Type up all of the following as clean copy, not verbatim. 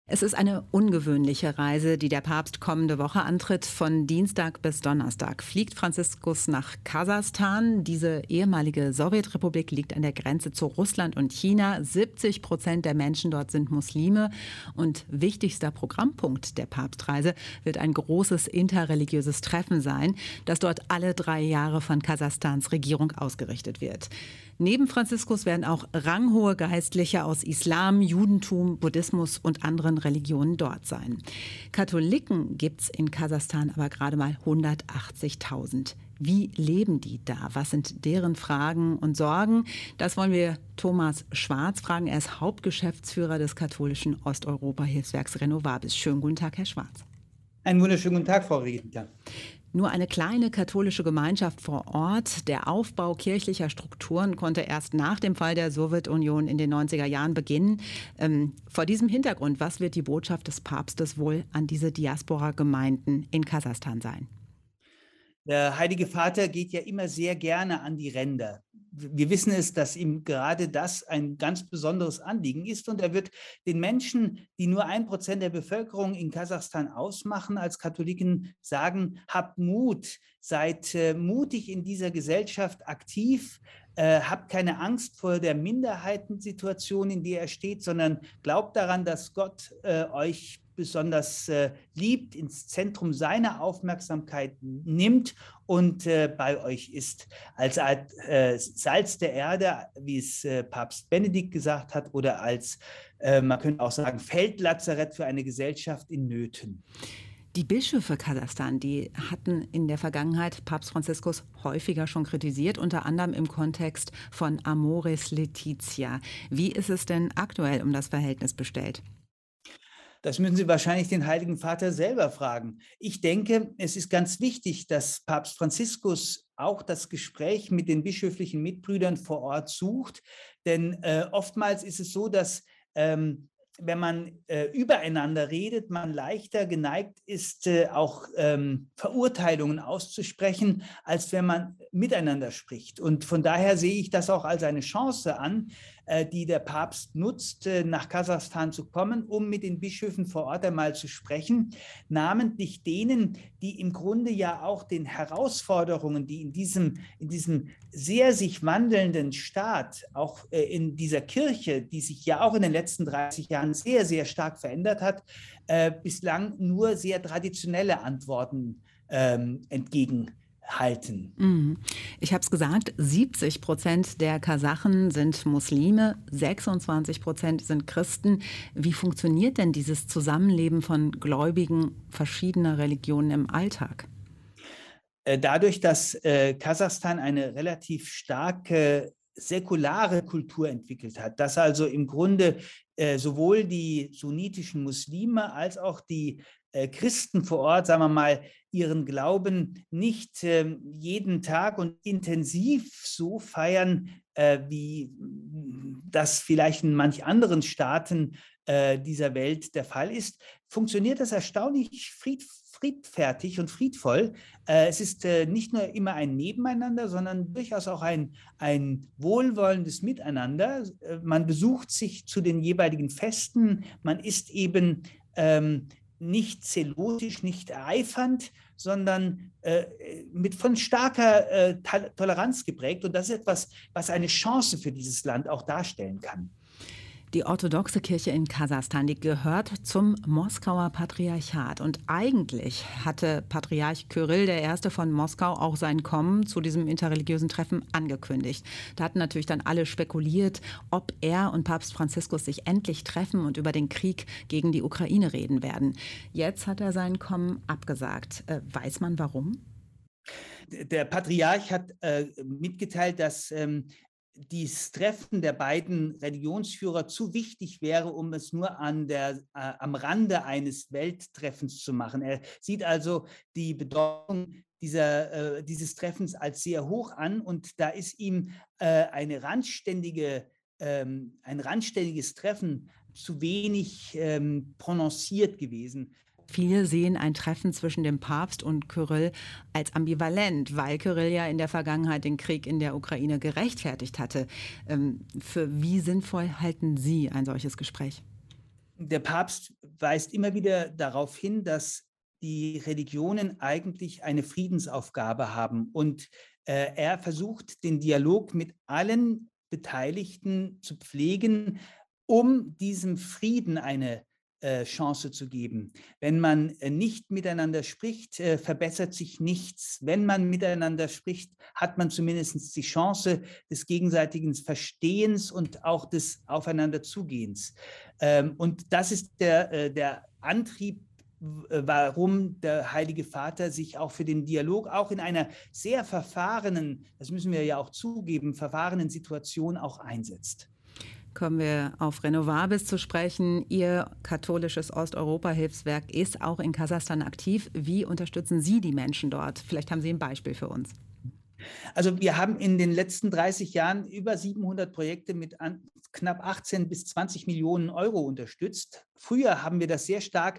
Es ist eine ungewöhnliche Reise, die der Papst kommende Woche antritt. Von Dienstag bis Donnerstag fliegt Franziskus nach Kasachstan. Diese ehemalige Sowjetrepublik liegt an der Grenze zu Russland und China. 70% der Menschen dort sind Muslime. Und wichtigster Programmpunkt der Papstreise wird ein großes interreligiöses Treffen sein, das dort alle 3 Jahre von Kasachstans Regierung ausgerichtet wird. Neben Franziskus werden auch ranghohe Geistliche aus Islam, Judentum, Buddhismus und anderen Religionen dort sein. Katholiken gibt es in Kasachstan aber gerade mal 180.000. Wie leben die da? Was sind deren Fragen und Sorgen? Das wollen wir Thomas Schwarz fragen. Er ist Hauptgeschäftsführer des katholischen Osteuropa-Hilfswerks Renovabis. Schönen guten Tag, Herr Schwarz. Einen wunderschönen guten Tag, Frau Riedler. Nur eine kleine katholische Gemeinschaft vor Ort. Der Aufbau kirchlicher Strukturen konnte erst nach dem Fall der Sowjetunion in den 90er Jahren beginnen. Vor diesem Hintergrund, was wird die Botschaft des Papstes wohl an diese Diaspora-Gemeinden in Kasachstan sein? Der Heilige Vater geht ja immer sehr gerne an die Ränder. Wir wissen es, dass ihm gerade das ein ganz besonderes Anliegen ist. Und er wird den Menschen, die nur 1% der Bevölkerung in Kasachstan ausmachen, als Katholiken sagen: Habt Mut, seid mutig in dieser Gesellschaft aktiv. Habt keine Angst vor der Minderheitensituation, in der er steht, sondern glaubt daran, dass Gott euch besonders liebt, ins Zentrum seiner Aufmerksamkeit nimmt und bei euch ist. Als Salz der Erde, wie es Papst Benedikt gesagt hat, oder als, man könnte auch sagen, Feldlazarett für eine Gesellschaft in Nöten. Die Bischöfe Kasachstan, die hatten in der Vergangenheit Papst Franziskus häufiger schon kritisiert, unter anderem im Kontext von Amoris Laetitia. Wie ist es denn aktuell um das Verhältnis bestellt? Das müssen Sie wahrscheinlich den Heiligen Vater selber fragen. Ich denke, es ist ganz wichtig, dass Papst Franziskus auch das Gespräch mit den bischöflichen Mitbrüdern vor Ort sucht. Denn oftmals ist es so, dass wenn man übereinander redet, man leichter geneigt ist, auch Verurteilungen auszusprechen, als wenn man miteinander spricht. Und von daher sehe ich das auch als eine Chance an, die der Papst nutzt, nach Kasachstan zu kommen, um mit den Bischöfen vor Ort einmal zu sprechen, namentlich denen, die im Grunde ja auch den Herausforderungen, die in diesem sehr sich wandelnden Staat, auch in dieser Kirche, die sich ja auch in den letzten 30 Jahren sehr, sehr stark verändert hat, bislang nur sehr traditionelle Antworten entgegenhalten. Ich habe es gesagt, 70% der Kasachen sind Muslime, 26% sind Christen. Wie funktioniert denn dieses Zusammenleben von Gläubigen verschiedener Religionen im Alltag? Dadurch, dass Kasachstan eine relativ starke säkulare Kultur entwickelt hat, dass also im Grunde sowohl die sunnitischen Muslime als auch die Christen vor Ort, sagen wir mal, ihren Glauben nicht jeden Tag und intensiv so feiern, wie das vielleicht in manch anderen Staaten dieser Welt der Fall ist, funktioniert das erstaunlich friedfertig und friedvoll. Es ist nicht nur immer ein Nebeneinander, sondern durchaus auch ein wohlwollendes Miteinander. Man besucht sich zu den jeweiligen Festen, man ist eben nicht zelotisch, nicht eifernd, sondern von starker Toleranz geprägt. Und das ist etwas, was eine Chance für dieses Land auch darstellen kann. Die orthodoxe Kirche in Kasachstan, die gehört zum Moskauer Patriarchat. Und eigentlich hatte Patriarch Kyrill I. von Moskau auch sein Kommen zu diesem interreligiösen Treffen angekündigt. Da hatten natürlich dann alle spekuliert, ob er und Papst Franziskus sich endlich treffen und über den Krieg gegen die Ukraine reden werden. Jetzt hat er sein Kommen abgesagt. Weiß man warum? Der Patriarch hat mitgeteilt, dass dieses Treffen der beiden Religionsführer zu wichtig wäre, um es nur am Rande eines Welttreffens zu machen. Er sieht also die Bedeutung dieses Treffens als sehr hoch an, und da ist ihm ein randständiges Treffen zu wenig prononciert gewesen. Viele sehen ein Treffen zwischen dem Papst und Kyrill als ambivalent, weil Kyrill ja in der Vergangenheit den Krieg in der Ukraine gerechtfertigt hatte. Für wie sinnvoll halten Sie ein solches Gespräch? Der Papst weist immer wieder darauf hin, dass die Religionen eigentlich eine Friedensaufgabe haben. Und er versucht, den Dialog mit allen Beteiligten zu pflegen, um diesem Frieden eine Chance zu geben. Wenn man nicht miteinander spricht, verbessert sich nichts. Wenn man miteinander spricht, hat man zumindest die Chance des gegenseitigen Verstehens und auch des Aufeinanderzugehens. Und das ist der Antrieb, warum der Heilige Vater sich auch für den Dialog, auch in einer sehr verfahrenen, das müssen wir ja auch zugeben, verfahrenen Situation auch einsetzt. Kommen wir auf Renovabis zu sprechen. Ihr katholisches Osteuropa-Hilfswerk ist auch in Kasachstan aktiv. Wie unterstützen Sie die Menschen dort? Vielleicht haben Sie ein Beispiel für uns. Also wir haben in den letzten 30 Jahren über 700 Projekte mit knapp 18 bis 20 Millionen Euro unterstützt. Früher haben wir das sehr stark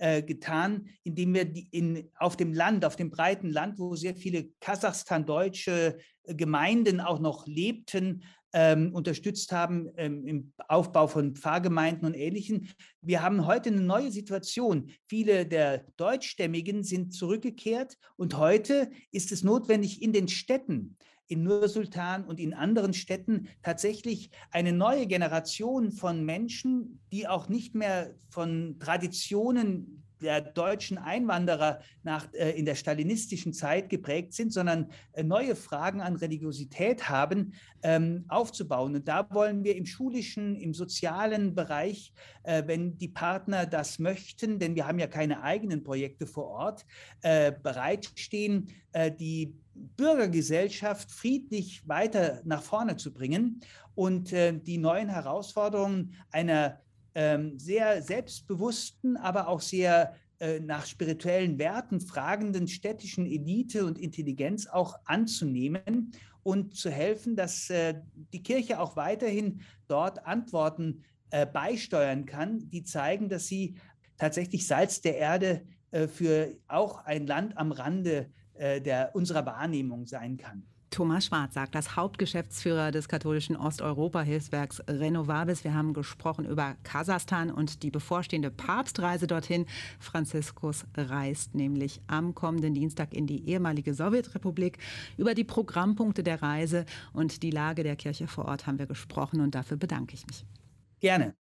getan, indem wir auf dem Land, auf dem breiten Land, wo sehr viele Kasachstan-deutsche Gemeinden auch noch lebten, unterstützt haben im Aufbau von Pfarrgemeinden und Ähnlichem. Wir haben heute eine neue Situation. Viele der Deutschstämmigen sind zurückgekehrt und heute ist es notwendig, in den Städten, in Nur-Sultan und in anderen Städten tatsächlich eine neue Generation von Menschen, die auch nicht mehr von Traditionen der deutschen Einwanderer in der stalinistischen Zeit geprägt sind, sondern neue Fragen an Religiosität haben, aufzubauen. Und da wollen wir im schulischen, im sozialen Bereich, wenn die Partner das möchten, denn wir haben ja keine eigenen Projekte vor Ort, bereitstehen, die Bürgergesellschaft friedlich weiter nach vorne zu bringen und die neuen Herausforderungen einer sehr selbstbewussten, aber auch sehr nach spirituellen Werten fragenden städtischen Elite und Intelligenz auch anzunehmen und zu helfen, dass die Kirche auch weiterhin dort Antworten beisteuern kann, die zeigen, dass sie tatsächlich Salz der Erde für auch ein Land am Rande unserer Wahrnehmung sein kann. Thomas Schwarz sagt, das Hauptgeschäftsführer des katholischen Osteuropa-Hilfswerks Renovabis. Wir haben gesprochen über Kasachstan und die bevorstehende Papstreise dorthin. Franziskus reist nämlich am kommenden Dienstag in die ehemalige Sowjetrepublik. Über die Programmpunkte der Reise und die Lage der Kirche vor Ort haben wir gesprochen und dafür bedanke ich mich. Gerne.